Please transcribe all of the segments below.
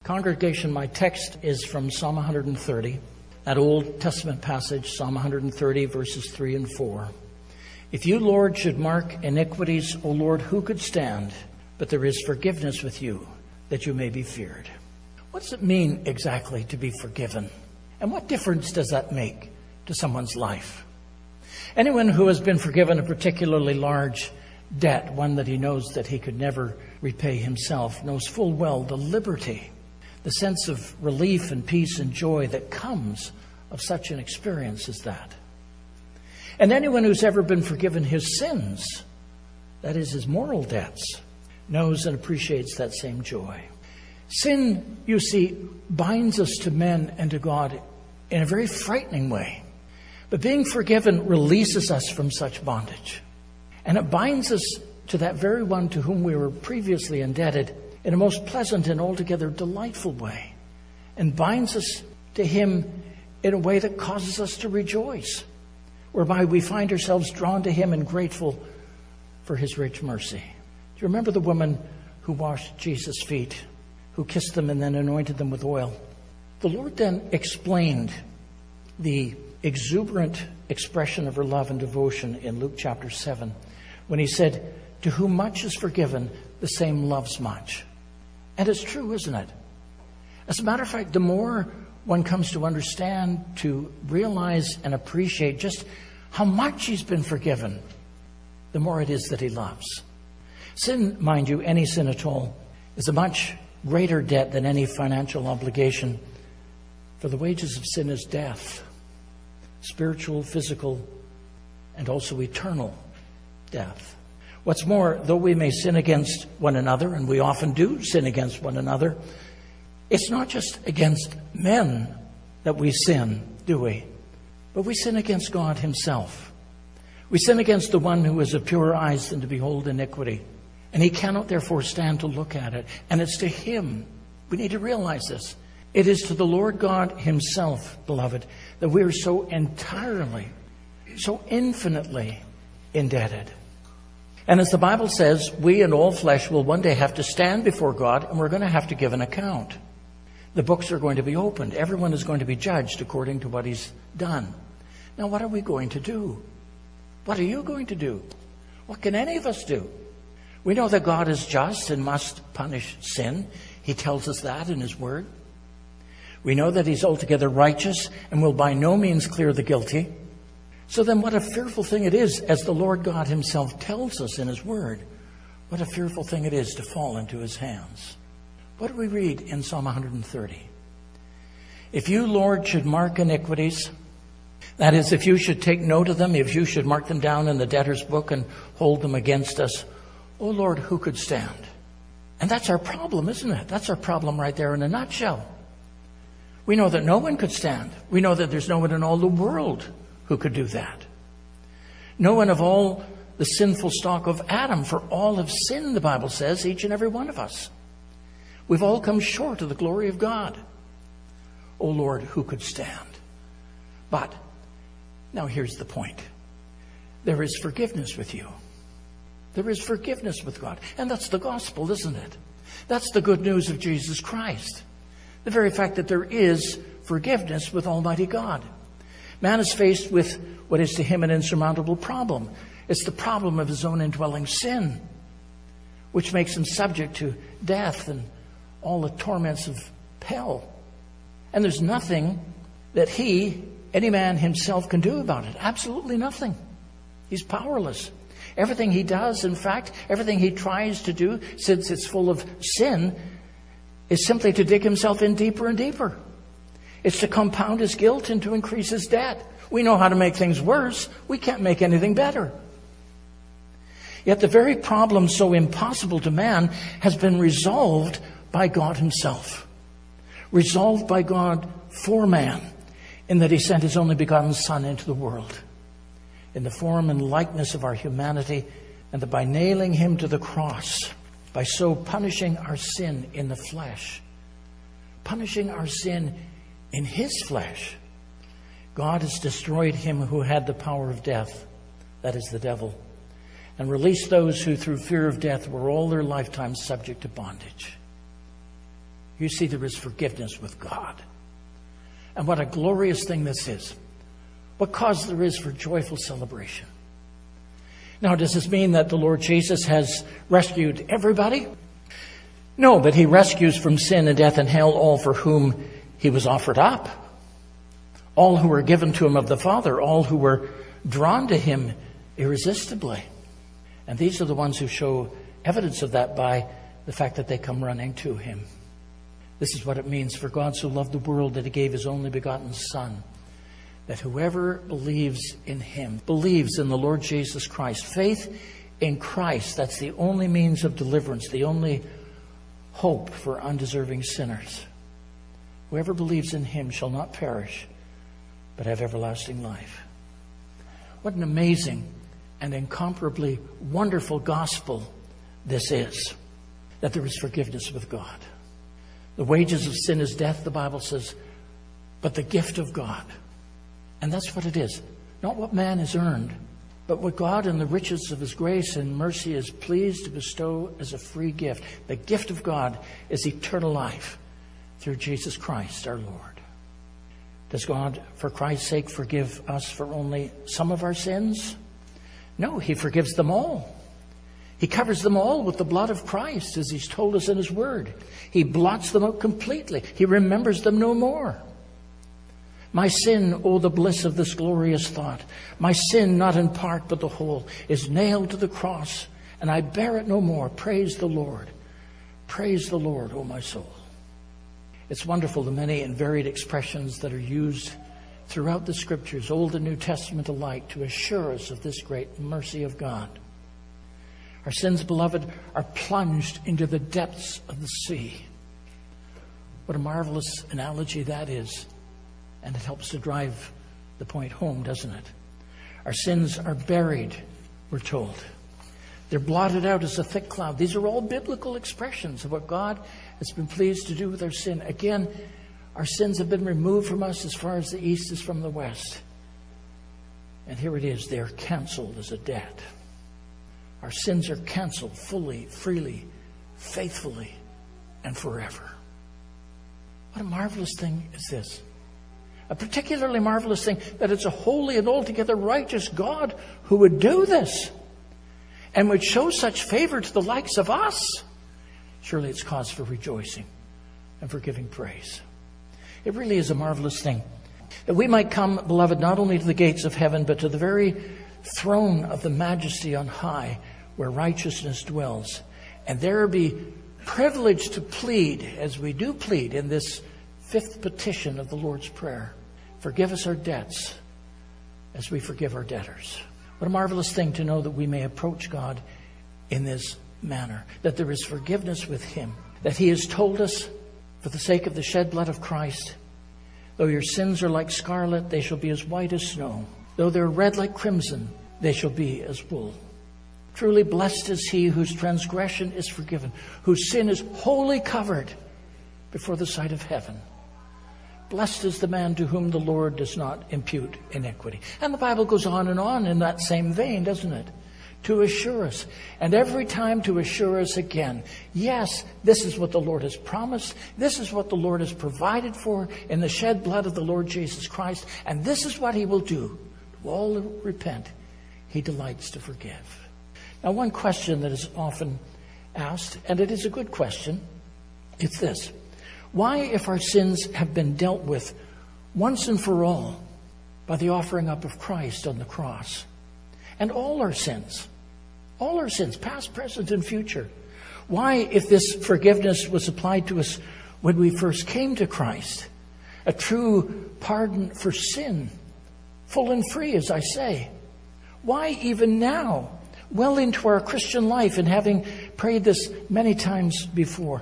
Congregation, my text is from Psalm 130, that Old Testament passage, Psalm 130, verses 3 and 4. If you, Lord, should mark iniquities, O Lord, who could stand? But there is forgiveness with you, that you may be feared. What does it mean exactly to be forgiven? And what difference does that make to someone's life? Anyone who has been forgiven a particularly large debt, one that he knows that he could never repay himself, knows full well the liberty, the sense of relief and peace and joy that comes of such an experience as that. And anyone who's ever been forgiven his sins, that is his moral debts, knows and appreciates that same joy. Sin, you see, binds us to men and to God in a very frightening way. But being forgiven releases us from such bondage. And it binds us to that very one to whom we were previously indebted in a most pleasant and altogether delightful way. And binds us to him in a way that causes us to rejoice, whereby we find ourselves drawn to him and grateful for his rich mercy. Do you remember the woman who washed Jesus' feet, who kissed them and then anointed them with oil? The Lord then explained the exuberant expression of her love and devotion in Luke chapter 7, when he said, to whom much is forgiven, the same loves much. And it's true, isn't it? As a matter of fact, the more one comes to understand, to realize and appreciate just how much he's been forgiven, the more it is that he loves. Sin, mind you, any sin at all, is a much greater debt than any financial obligation. For the wages of sin is death, spiritual, physical, and also eternal death. What's more, though we may sin against one another, and we often do sin against one another, it's not just against men that we sin, do we? But we sin against God himself. We sin against the one who is of purer eyes than to behold iniquity. And he cannot therefore stand to look at it. And it's to him. We need to realize this. It is to the Lord God himself, beloved, that we are so entirely, so infinitely indebted. And as the Bible says, we and all flesh will one day have to stand before God, and we're going to have to give an account. The books are going to be opened. Everyone is going to be judged according to what he's done. Now, what are we going to do? What are you going to do? What can any of us do? We know that God is just and must punish sin. He tells us that in his word. We know that he's altogether righteous and will by no means clear the guilty. So then what a fearful thing it is, as the Lord God himself tells us in his word, what a fearful thing it is to fall into his hands. What do we read in Psalm 130? If you, Lord, should mark iniquities, that is, if you should take note of them, if you should mark them down in the debtor's book and hold them against us, O Lord, who could stand? And that's our problem, isn't it? That's our problem right there in a nutshell. We know that no one could stand. We know that there's no one in all the world who could do that. No one of all the sinful stock of Adam, for all have sinned, the Bible says, each and every one of us. We've all come short of the glory of God. O Lord, who could stand? But, now here's the point. There is forgiveness with you. There is forgiveness with God. And that's the gospel, isn't it? That's the good news of Jesus Christ. The very fact that there is forgiveness with Almighty God. Man is faced with what is to him an insurmountable problem. It's the problem of his own indwelling sin, which makes him subject to death and all the torments of hell. And there's nothing that any man himself can do about it. Absolutely nothing. He's powerless. Everything he does, in fact, everything he tries to do, since it's full of sin, is simply to dig himself in deeper and deeper. It's to compound his guilt and to increase his debt. We know how to make things worse. We can't make anything better. Yet the very problem so impossible to man has been resolved by God himself. Resolved by God for man, in that he sent his only begotten Son into the world, in the form and likeness of our humanity, and that by nailing him to the cross, by so punishing our sin in the flesh, punishing our sin in his flesh, God has destroyed him who had the power of death, that is the devil, and released those who through fear of death were all their lifetime subject to bondage. you see there is forgiveness with God. And what a glorious thing this is. What cause there is for joyful celebration. Now, does this mean that the Lord Jesus has rescued everybody? No, but he rescues from sin and death and hell all for whom he was offered up. All who were given to him of the Father, all who were drawn to him irresistibly. And these are the ones who show evidence of that by the fact that they come running to him. This is what it means. For God so loved the world that he gave his only begotten Son, that whoever believes in him, believes in the Lord Jesus Christ. Faith in Christ, that's the only means of deliverance, the only hope for undeserving sinners. Whoever believes in him shall not perish, but have everlasting life. What an amazing and incomparably wonderful gospel this is, that there is forgiveness with God. The wages of sin is death, the Bible says, but the gift of God. And that's what it is. Not what man has earned, but what God in the riches of his grace and mercy is pleased to bestow as a free gift. The gift of God is eternal life through Jesus Christ our Lord. Does God, for Christ's sake, forgive us for only some of our sins? No, he forgives them all. He covers them all with the blood of Christ, as he's told us in his word. He blots them out completely. He remembers them no more. My sin, oh, the bliss of this glorious thought. My sin, not in part but the whole, is nailed to the cross, and I bear it no more. Praise the Lord. Praise the Lord, O my soul. It's wonderful the many and varied expressions that are used throughout the Scriptures, Old and New Testament alike, to assure us of this great mercy of God. Our sins, beloved, are plunged into the depths of the sea. What a marvelous analogy that is. And it helps to drive the point home, doesn't it? Our sins are buried, we're told. They're blotted out as a thick cloud. These are all biblical expressions of what God has been pleased to do with our sin. Again, our sins have been removed from us as far as the east is from the west. And here it is, they are canceled as a debt. Our sins are canceled fully, freely, faithfully, and forever. What a marvelous thing is this. A particularly marvelous thing that it's a holy and altogether righteous God who would do this and would show such favor to the likes of us. Surely it's cause for rejoicing and for giving praise. It really is a marvelous thing that we might come, beloved, not only to the gates of heaven, but to the very throne of the majesty on high where righteousness dwells, and there be privileged to plead, as we do plead in this fifth petition of the Lord's Prayer. Forgive us our debts as we forgive our debtors. What a marvelous thing to know that we may approach God in this manner, that there is forgiveness with him, that he has told us, for the sake of the shed blood of Christ, though your sins are like scarlet, they shall be as white as snow. Though they're red like crimson, they shall be as wool. Truly blessed is he whose transgression is forgiven, whose sin is wholly covered before the sight of heaven. Blessed is the man to whom the Lord does not impute iniquity. And the Bible goes on in that same vein, doesn't it? To assure us, and every time to assure us again, yes, this is what the Lord has promised. This is what the Lord has provided for in the shed blood of the Lord Jesus Christ. And this is what he will do. To all who repent, he delights to forgive. Now, one question that is often asked, and it is a good question, it's this. Why, if our sins have been dealt with once and for all by the offering up of Christ on the cross, and all our sins, past, present, and future, why, if this forgiveness was applied to us when we first came to Christ, a true pardon for sin, full and free, as I say, why even now, well into our Christian life, and having prayed this many times before,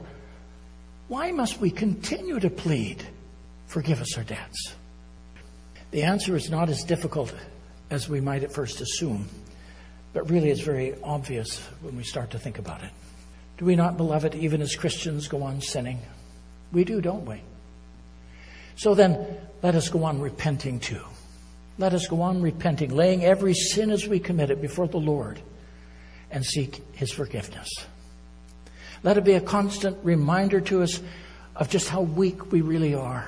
why must we continue to plead, forgive us our debts? The answer is not as difficult as we might at first assume, but really it's very obvious when we start to think about it. Do we not, beloved, even as Christians, go on sinning? We do, don't we? So then, let us go on repenting too. Let us go on repenting, laying every sin as we commit it before the Lord, and seek his forgiveness. Let it be a constant reminder to us of just how weak we really are,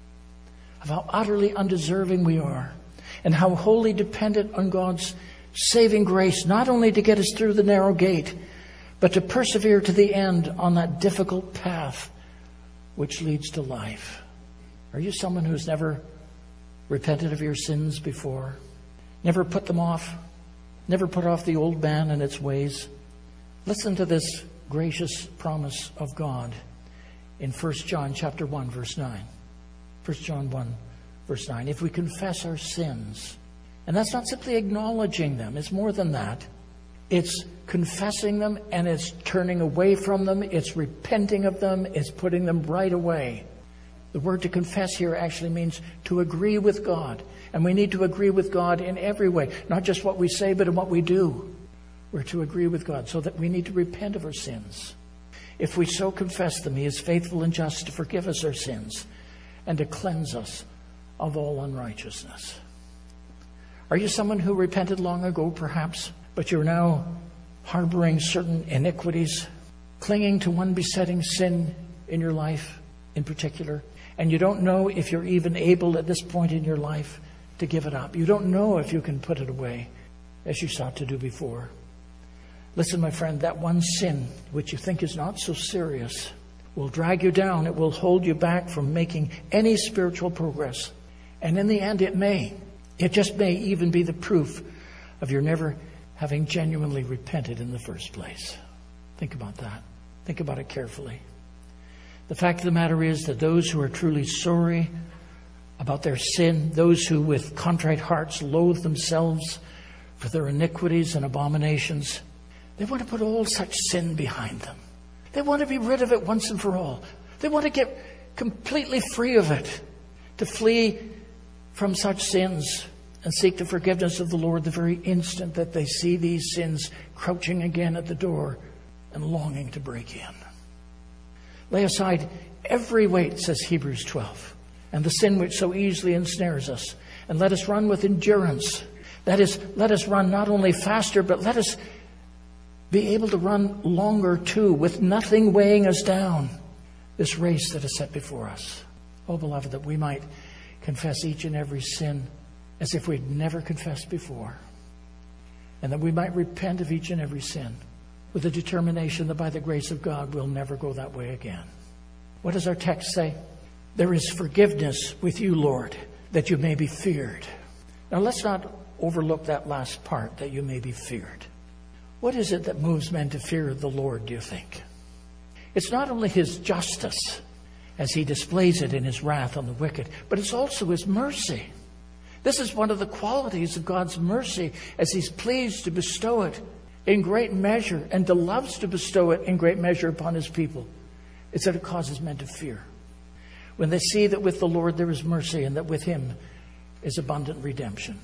of how utterly undeserving we are, and how wholly dependent on God's saving grace, not only to get us through the narrow gate, but to persevere to the end on that difficult path which leads to life. Are you someone who's never repented of your sins before? Never put them off? Never put off the old man and its ways? Listen to this gracious promise of God in 1 John chapter 1, verse 9. 1 John 1, verse 9. If we confess our sins, and that's not simply acknowledging them, it's more than that. It's confessing them and it's turning away from them. It's repenting of them. It's putting them right away. The word to confess here actually means to agree with God. And we need to agree with God in every way. Not just what we say, but in what we do. We're to agree with God so that we need to repent of our sins. If we so confess them, He is faithful and just to forgive us our sins and to cleanse us of all unrighteousness. Are you someone who repented long ago, perhaps, but you're now harboring certain iniquities, clinging to one besetting sin in your life in particular, and you don't know if you're even able at this point in your life to give it up? You don't know if you can put it away as you sought to do before. Listen, my friend, that one sin which you think is not so serious will drag you down. It will hold you back from making any spiritual progress. And in the end, it just may even be the proof of your never having genuinely repented in the first place. Think about that. Think about it carefully. The fact of the matter is that those who are truly sorry about their sin, those who with contrite hearts loathe themselves for their iniquities and abominations, they want to put all such sin behind them. They want to be rid of it once and for all. They want to get completely free of it, to flee from such sins and seek the forgiveness of the Lord the very instant that they see these sins crouching again at the door and longing to break in. Lay aside every weight, says Hebrews 12, and the sin which so easily ensnares us, and let us run with endurance. That is, let us run not only faster, but let us be able to run longer too, with nothing weighing us down, this race that is set before us. Oh, beloved, that we might confess each and every sin as if we'd never confessed before, and that we might repent of each and every sin with a determination that by the grace of God we'll never go that way again. What does our text say? There is forgiveness with you, Lord, that you may be feared. Now let's not overlook that last part, that you may be feared. What is it that moves men to fear the Lord, do you think? It's not only His justice as He displays it in His wrath on the wicked, but it's also His mercy. This is one of the qualities of God's mercy, as He's pleased to bestow it in great measure and loves to bestow it in great measure upon His people. It's that it causes men to fear. When they see that with the Lord there is mercy and that with Him is abundant redemption.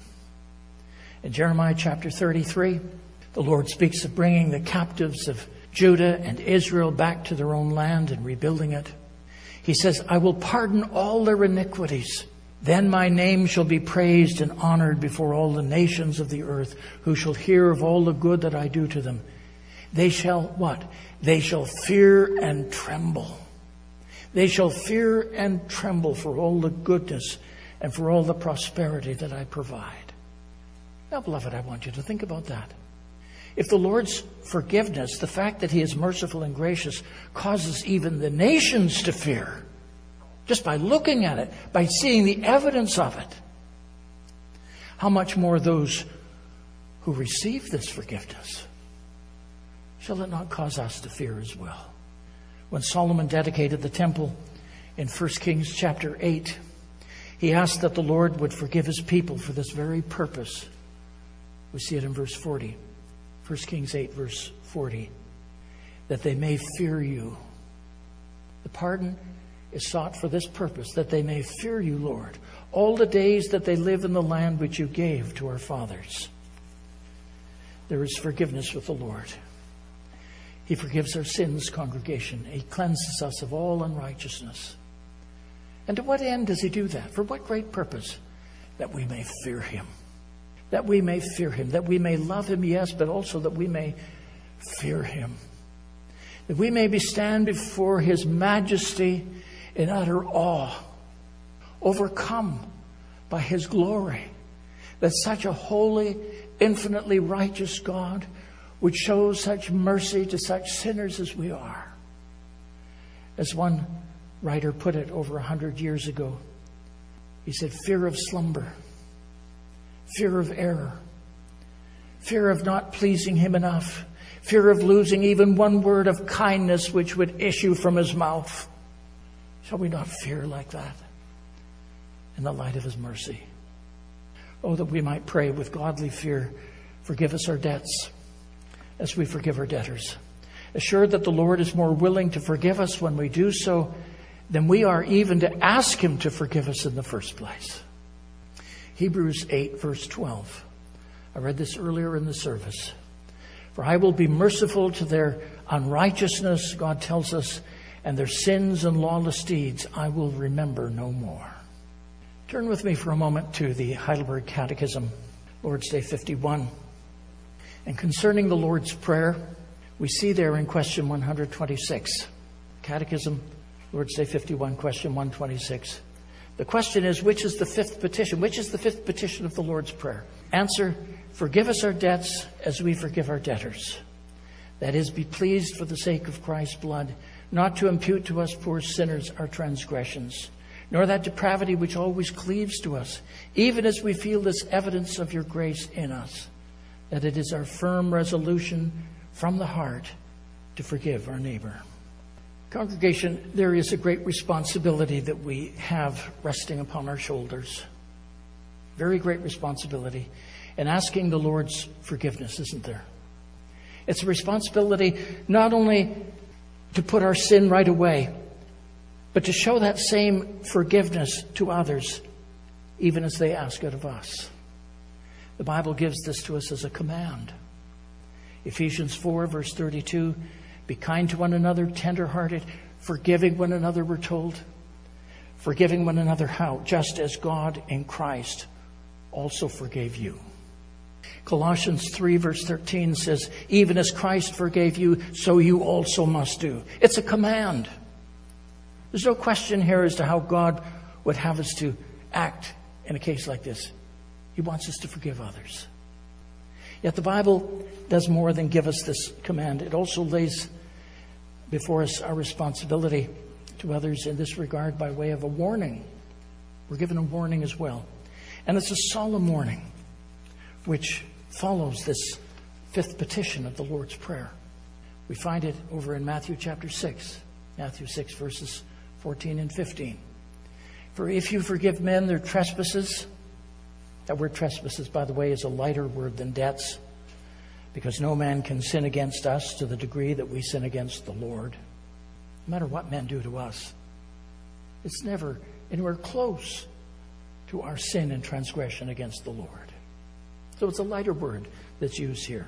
In Jeremiah chapter 33, the Lord speaks of bringing the captives of Judah and Israel back to their own land and rebuilding it. He says, I will pardon all their iniquities. Then my name shall be praised and honored before all the nations of the earth, who shall hear of all the good that I do to them. They shall what? They shall fear and tremble. They shall fear and tremble for all the goodness and for all the prosperity that I provide. Now, beloved, I want you to think about that. If the Lord's forgiveness, the fact that He is merciful and gracious, causes even the nations to fear, just by looking at it, by seeing the evidence of it, how much more those who receive this forgiveness? Shall it not cause us to fear as well? When Solomon dedicated the temple in 1 Kings chapter 8, he asked that the Lord would forgive His people for this very purpose. We see it in verse 40. 1 Kings 8, verse 40. That they may fear you. The pardon is sought for this purpose, that they may fear you, Lord, all the days that they live in the land which you gave to our fathers. There is forgiveness with the Lord. He forgives our sins, congregation. He cleanses us of all unrighteousness. And to what end does He do that? For what great purpose? That we may fear Him. That we may fear Him. That we may love Him, yes, but also that we may fear Him. That we may stand before His majesty in utter awe, overcome by His glory, that such a holy, infinitely righteous God would show such mercy to such sinners as we are. As one writer put it over 100 years ago, he said, fear of slumber, fear of error, fear of not pleasing Him enough, fear of losing even one word of kindness which would issue from His mouth. Shall we not fear like that in the light of His mercy? Oh, that we might pray with godly fear, forgive us our debts as we forgive our debtors. Assured that the Lord is more willing to forgive us when we do so than we are even to ask Him to forgive us in the first place. Hebrews 8, verse 12. I read this earlier in the service. For I will be merciful to their unrighteousness, God tells us, and their sins and lawless deeds I will remember no more. Turn with me for a moment to the Heidelberg Catechism, Lord's Day 51. And concerning the Lord's Prayer, we see there in question 126. Catechism, Lord's Day 51, question 126. The question is, which is the fifth petition? Which is the fifth petition of the Lord's Prayer? Answer, forgive us our debts as we forgive our debtors. That is, be pleased for the sake of Christ's blood, not to impute to us poor sinners our transgressions, nor that depravity which always cleaves to us, even as we feel this evidence of your grace in us, that it is our firm resolution from the heart to forgive our neighbor. Congregation, there is a great responsibility that we have resting upon our shoulders. Very great responsibility in asking the Lord's forgiveness, isn't there? It's a responsibility not only to put our sin right away, but to show that same forgiveness to others, even as they ask it of us. The Bible gives this to us as a command. Ephesians 4, verse 32, be kind to one another, tender-hearted, forgiving one another, we're told. Forgiving one another how? Just as God in Christ also forgave you. Colossians 3, verse 13 says, even as Christ forgave you, so you also must do. It's a command. There's no question here as to how God would have us to act in a case like this. He wants us to forgive others. Yet the Bible does more than give us this command. It also lays before us our responsibility to others in this regard by way of a warning. We're given a warning as well. And it's a solemn warning which follows this fifth petition of the Lord's Prayer. We find it over in Matthew chapter 6. Matthew 6, verses 14 and 15. For if you forgive men their trespasses, that word trespasses, by the way, is a lighter word than debts, because no man can sin against us to the degree that we sin against the Lord. No matter what men do to us, it's never anywhere close to our sin and transgression against the Lord. So it's a lighter word that's used here.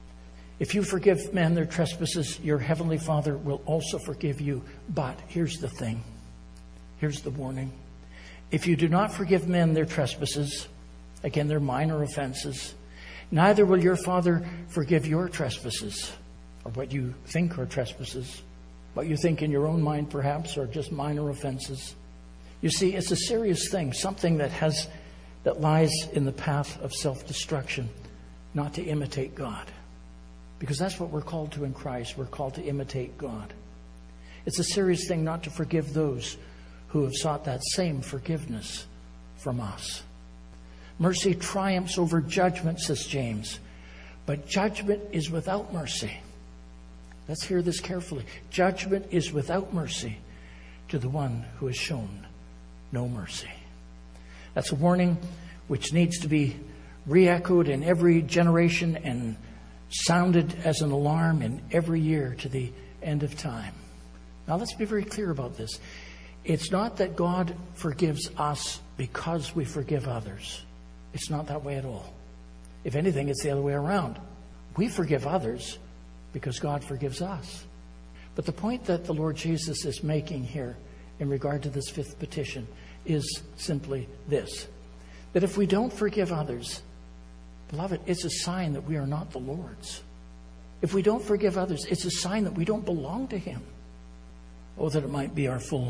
If you forgive men their trespasses, your heavenly Father will also forgive you. But here's the thing. Here's the warning. If you do not forgive men their trespasses, again, they're minor offenses, neither will your Father forgive your trespasses, or what you think are trespasses, what you think in your own mind perhaps are just minor offenses. You see, it's a serious thing, something that lies in the path of self-destruction, not to imitate God. Because that's what we're called to in Christ. We're called to imitate God. It's a serious thing not to forgive those who have sought that same forgiveness from us. Mercy triumphs over judgment, says James. But judgment is without mercy. Let's hear this carefully. Judgment is without mercy to the one who has shown no mercy. That's a warning which needs to be re-echoed in every generation and sounded as an alarm in every year to the end of time. Now let's be very clear about this. It's not that God forgives us because we forgive others. It's not that way at all. If anything, it's the other way around. We forgive others because God forgives us. But the point that the Lord Jesus is making here in regard to this fifth petition is simply this. That if we don't forgive others, beloved, it's a sign that we are not the Lord's. If we don't forgive others, it's a sign that we don't belong to Him. Oh, that it might be our full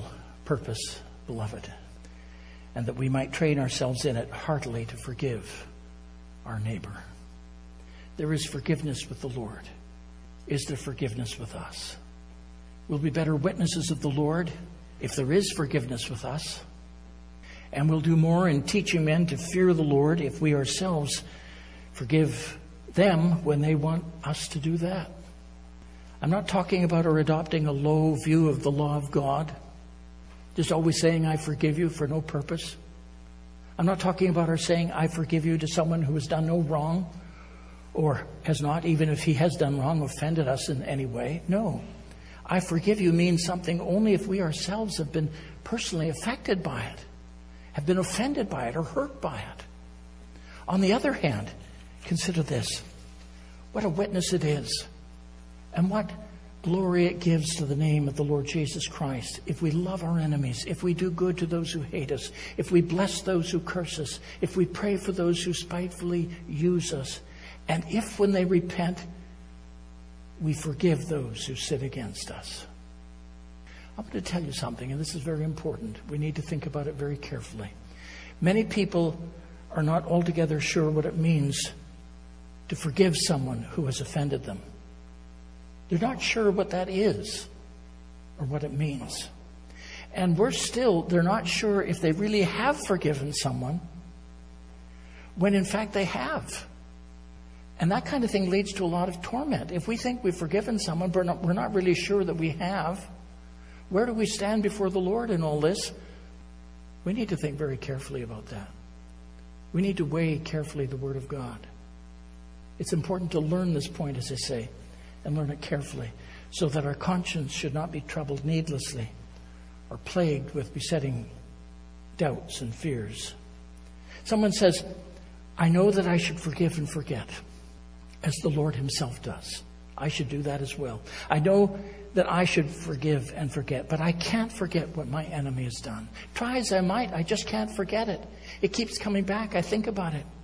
purpose, beloved, and that we might train ourselves in it heartily to forgive our neighbor. There is forgiveness with the Lord. Is there forgiveness with us? We'll be better witnesses of the Lord if there is forgiveness with us. And we'll do more in teaching men to fear the Lord if we ourselves forgive them when they want us to do that. I'm not talking about our adopting a low view of the law of God, just always saying, I forgive you for no purpose. I'm not talking about our saying, I forgive you to someone who has done no wrong or has not, even if he has done wrong, offended us in any way. No. I forgive you means something only if we ourselves have been personally affected by it, have been offended by it or hurt by it. On the other hand, consider this. What a witness it is, and what glory it gives to the name of the Lord Jesus Christ if we love our enemies, if we do good to those who hate us, if we bless those who curse us, if we pray for those who spitefully use us, and if when they repent, we forgive those who sin against us. I'm going to tell you something, and this is very important. We need to think about it very carefully. Many people are not altogether sure what it means to forgive someone who has offended them. They're not sure what that is or what it means. And they're not sure if they really have forgiven someone when in fact they have. And that kind of thing leads to a lot of torment. If we think we've forgiven someone, but we're not really sure that we have, where do we stand before the Lord in all this? We need to think very carefully about that. We need to weigh carefully the Word of God. It's important to learn this point, as I say, and learn it carefully, so that our conscience should not be troubled needlessly or plagued with besetting doubts and fears. Someone says, I know that I should forgive and forget, as the Lord Himself does. I should do that as well. I know that I should forgive and forget, but I can't forget what my enemy has done. Try as I might, I just can't forget it. It keeps coming back. I think about it.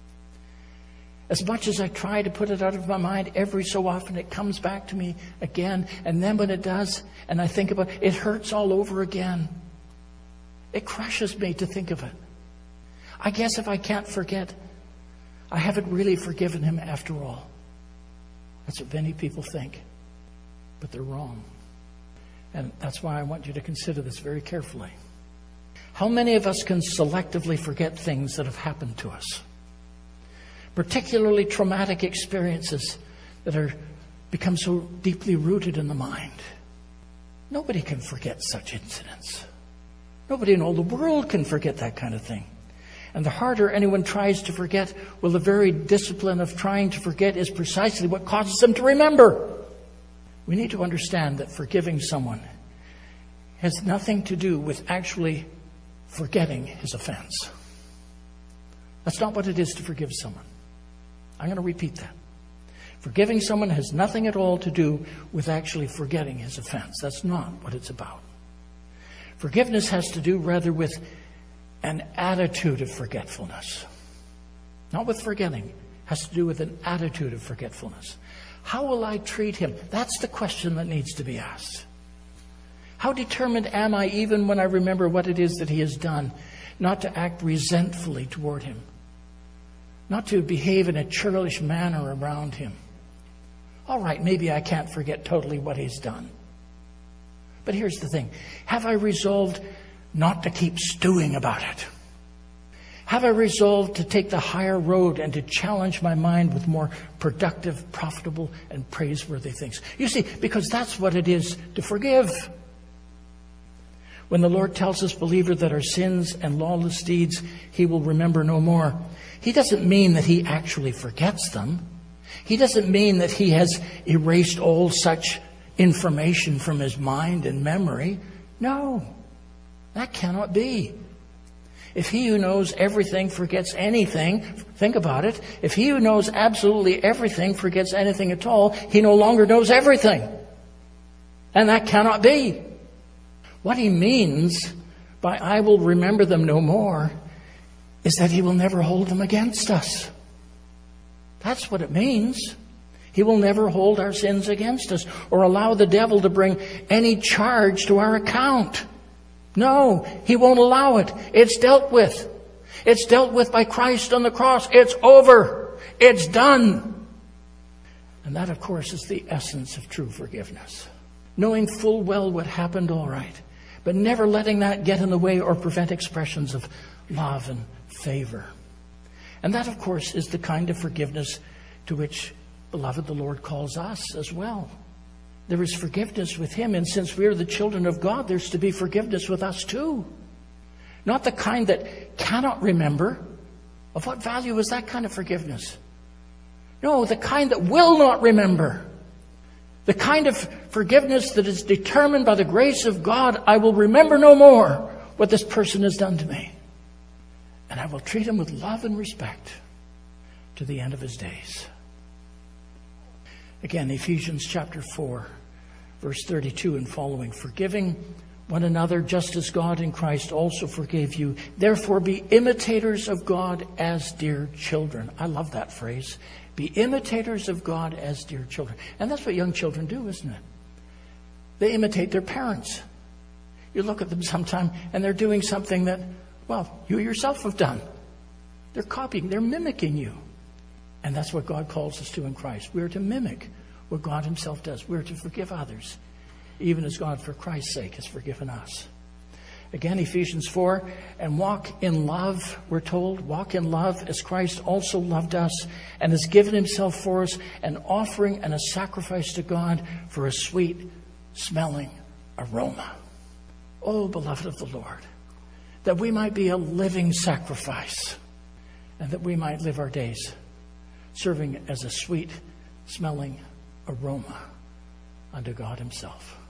As much as I try to put it out of my mind, every so often it comes back to me again. And then when it does, and I think about it, it hurts all over again. It crushes me to think of it. I guess if I can't forget, I haven't really forgiven him after all. That's what many people think. But they're wrong. And that's why I want you to consider this very carefully. How many of us can selectively forget things that have happened to us? Particularly traumatic experiences that are become so deeply rooted in the mind. Nobody can forget such incidents. Nobody in all the world can forget that kind of thing. And the harder anyone tries to forget, well, the very discipline of trying to forget is precisely what causes them to remember. We need to understand that forgiving someone has nothing to do with actually forgetting his offense. That's not what it is to forgive someone. I'm going to repeat that. Forgiving someone has nothing at all to do with actually forgetting his offense. That's not what it's about. Forgiveness has to do rather with an attitude of forgetfulness. Not with forgetting. It has to do with an attitude of forgetfulness. How will I treat him? That's the question that needs to be asked. How determined am I, even when I remember what it is that he has done, not to act resentfully toward him? Not to behave in a churlish manner around him. All right, maybe I can't forget totally what he's done. But here's the thing. Have I resolved not to keep stewing about it? Have I resolved to take the higher road and to challenge my mind with more productive, profitable, and praiseworthy things? You see, because that's what it is to forgive. When the Lord tells us, believer, that our sins and lawless deeds He will remember no more, He doesn't mean that He actually forgets them. He doesn't mean that He has erased all such information from His mind and memory. No, that cannot be. If He who knows everything forgets anything, think about it. If He who knows absolutely everything forgets anything at all, He no longer knows everything. And that cannot be. What He means by I will remember them no more is that He will never hold them against us. That's what it means. He will never hold our sins against us or allow the devil to bring any charge to our account. No, he won't allow it. It's dealt with. It's dealt with by Christ on the cross. It's over. It's done. And that, of course, is the essence of true forgiveness. Knowing full well what happened, all right, but never letting that get in the way or prevent expressions of love and favor. And that, of course, is the kind of forgiveness to which, beloved, the Lord calls us as well. There is forgiveness with him, and since we are the children of God, there's to be forgiveness with us too. Not the kind that cannot remember. Of what value is that kind of forgiveness? No, the kind that will not remember. The kind of forgiveness that is determined by the grace of God. I will remember no more what this person has done to me. And I will treat him with love and respect to the end of his days. Again, Ephesians chapter 4, verse 32 and following. Forgiving one another just as God in Christ also forgave you. Therefore be imitators of God as dear children. I love that phrase. Be imitators of God as dear children. And that's what young children do, isn't it? They imitate their parents. You look at them sometime and they're doing something that, well, you yourself have done. They're copying, they're mimicking you. And that's what God calls us to in Christ. We are to mimic what God himself does. We are to forgive others, even as God, for Christ's sake, has forgiven us. Again, Ephesians 4, and walk in love, we're told. Walk in love as Christ also loved us and has given himself for us, an offering and a sacrifice to God for a sweet-smelling aroma. Oh, beloved of the Lord, that we might be a living sacrifice and that we might live our days serving as a sweet-smelling aroma unto God himself.